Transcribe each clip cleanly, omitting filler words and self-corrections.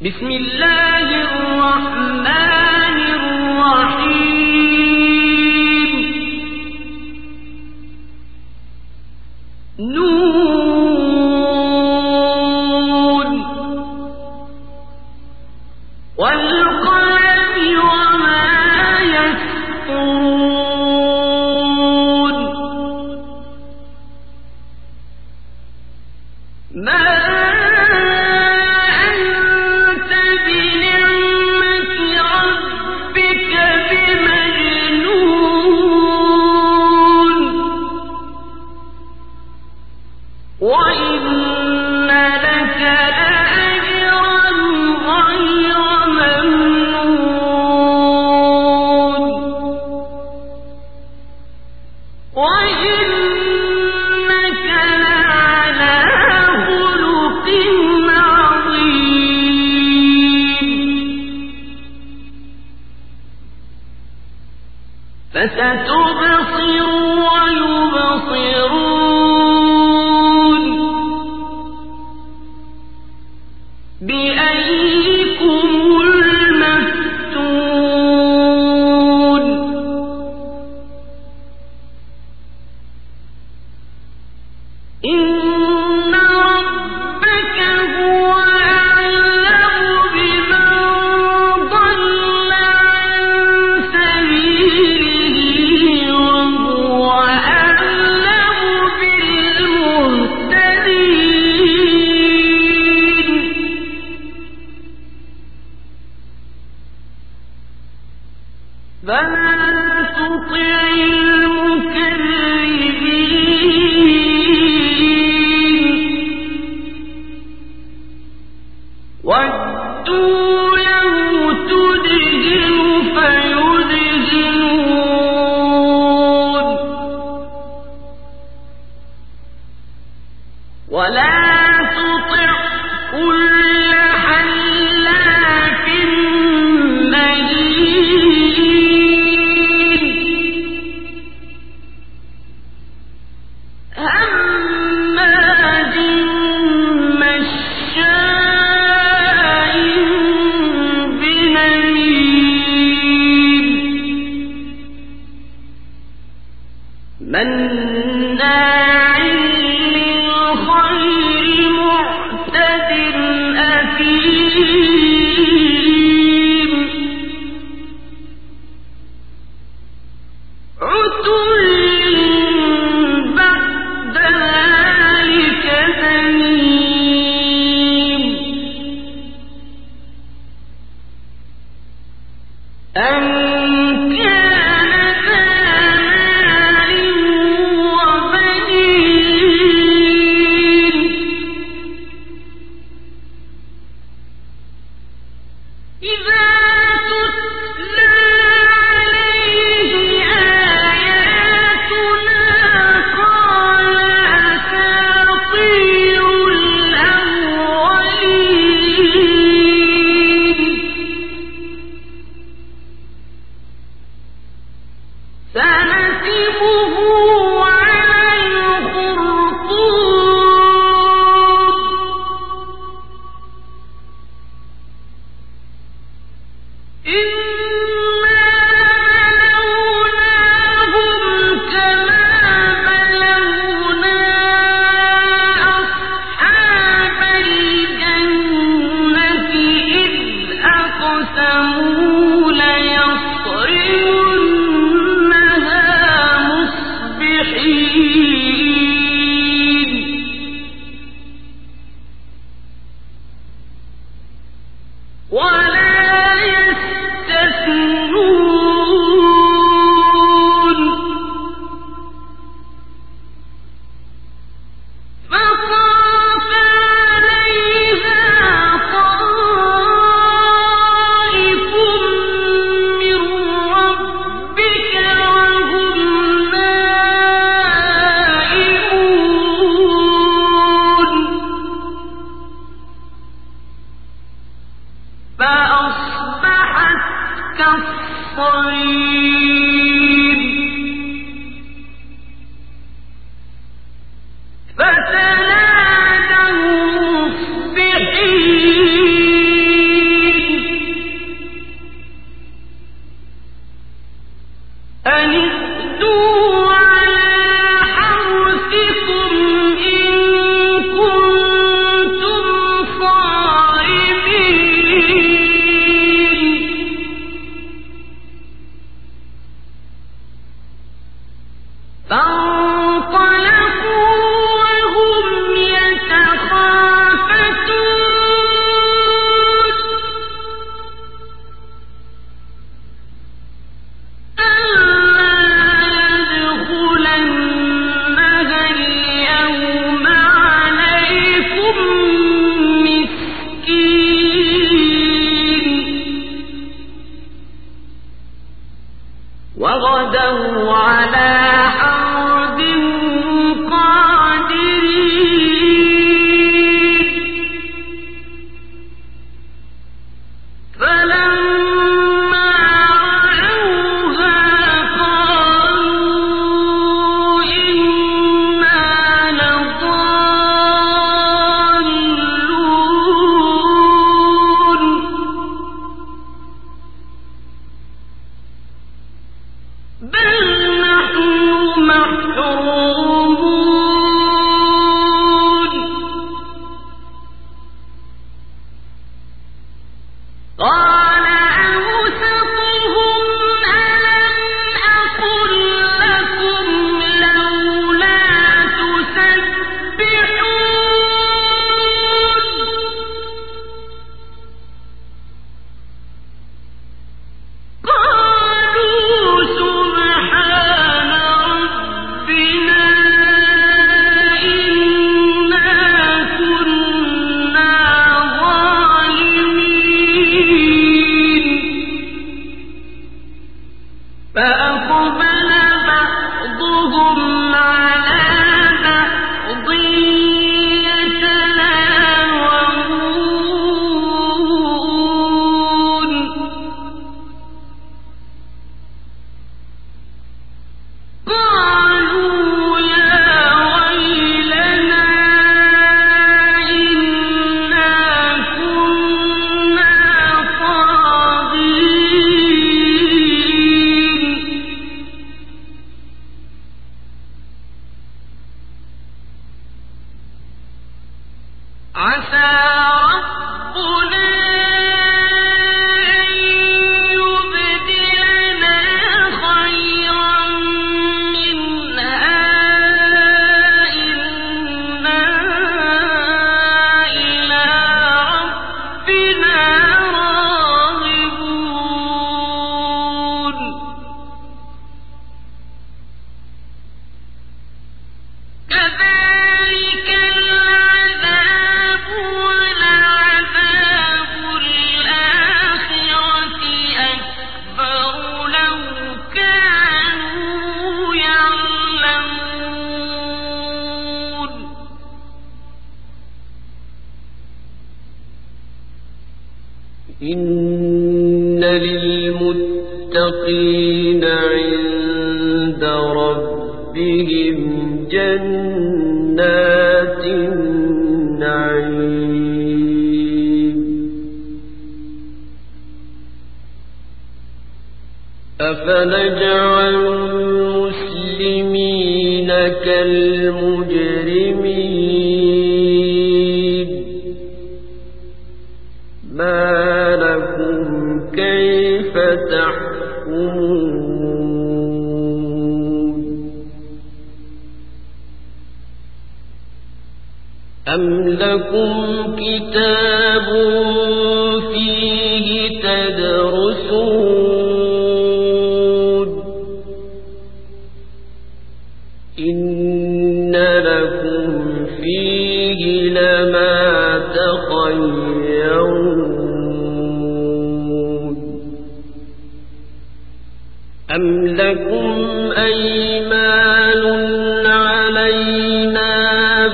بسم الله الرحمن الرحيم نون والقلم وما يسطرون ما فستبصر ويبصرون بأيكم المفتون إن ربك هو أعلم بمن ضل عن سبيله وهو أعلم بالمهتدين فلا تطع المكذبين ودوا لو تدهن فيدهنون ولا تطع كل حلاف مهين هماز مشاء بنميم مناع للخير معتد أثيم عتل بعد ذلك زنيم أن كان ذا مال وبنين إذا تتلى عليه آياتنا قال أساطير الأولين سنسمه على الخرطوم إنا بلوناهم كما بلونا أصحاب الجنة إذ أقسموا ليصرمنها مصبحين ولا يستثنون فطاف عليها طائف من ربك وهم نائمون فأصبحت كالصريم فتنادوا مصبحين قال أوسطهم ألم أقل لكم لولا تسبحون قالوا سبحان ربنا إنا كنا ظالمين فأقبل بعضهم على بعض يتلاومون قالوا يا ويلنا إنا كنا طاغين عسى ربنا أن يبدلنا خيرا منها إنا إلى ربنا راغبون كذلك العذاب ولعذاب الآخرة أكبر لو كانوا يعلمون إن للمتقين عند ربهم جنات النعيم أفنجعل المسلمين كالمجرمين ما لكم كيف تحكمون أم لكم كتاب فيه تدرسون إن لكم فيه لما تخيرون أم لكم أيمان علينا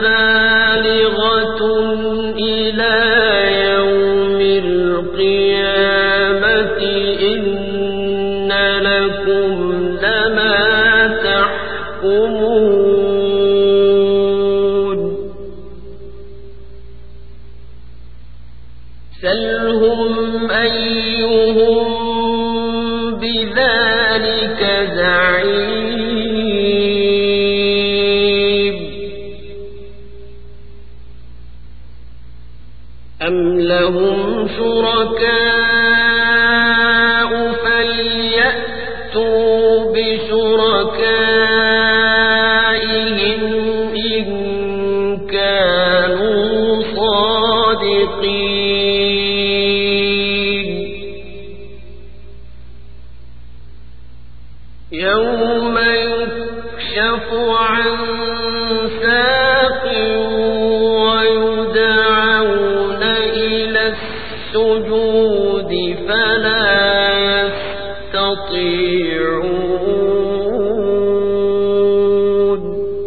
بالغة إلى يوم القيامة إن لكم لما تحكمون سلهم أيهم بذلك زعيم أم لهم شركاء فليأتوا بشركائهم إن كانوا صادقين يوم يكشف عن ساق ويدعون إلى السجود فلا يستطيعون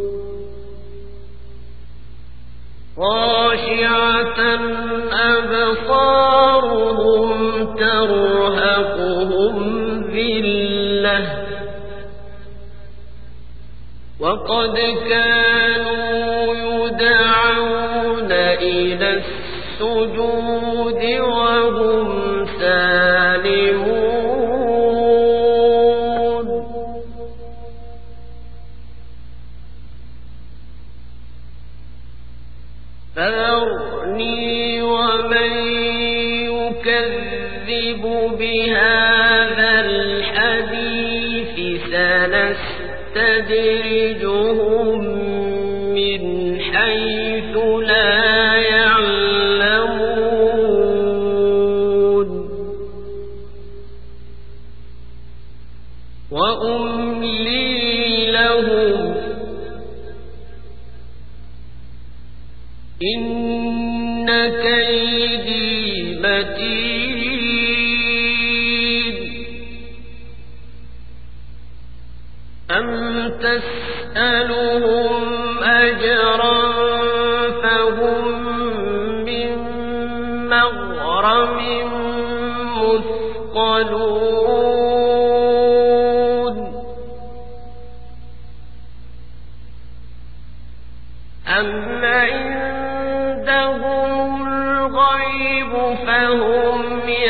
خاشعة أبصارهم ترهقهم ذلة وقد كانوا يدعون إلى السجود وهم سالمون فذرني ومن يكذب بهذا الحديث سنستدرجهم من حيث لا يعلمون وأملي لهم إن كيدي متين أم تسألهم أجرا فهم من مغرم مثقلون أم عندهم الغيب فهم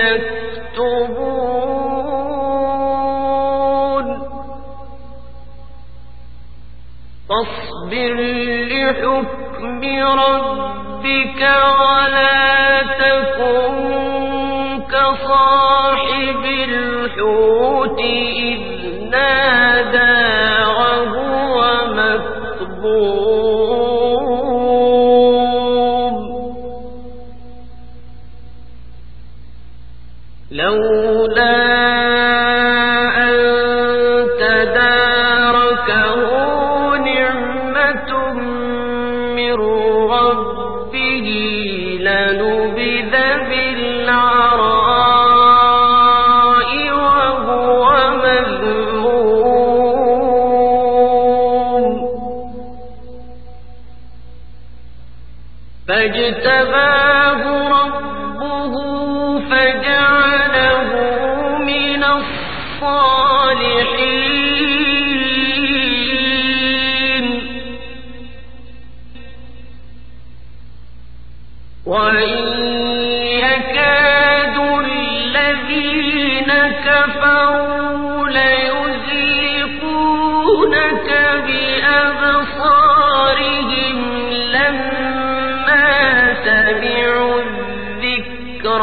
يكتبون فاصبر لحكم ربك ولا تكن كصاحب الحوت إذ نادى وهو مكظوم لولا أن تداركه نعمة من ربه لنبذ بالعراء وهو مذموم فاجتباه ربه فجعله من الصالحين وإن يكاد الذين كفروا ليزلقونك بأبصارهم لما سمعوا الذكر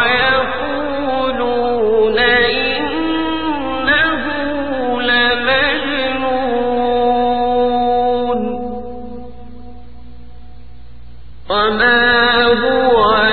ويقولون إنه لمجنون وما هو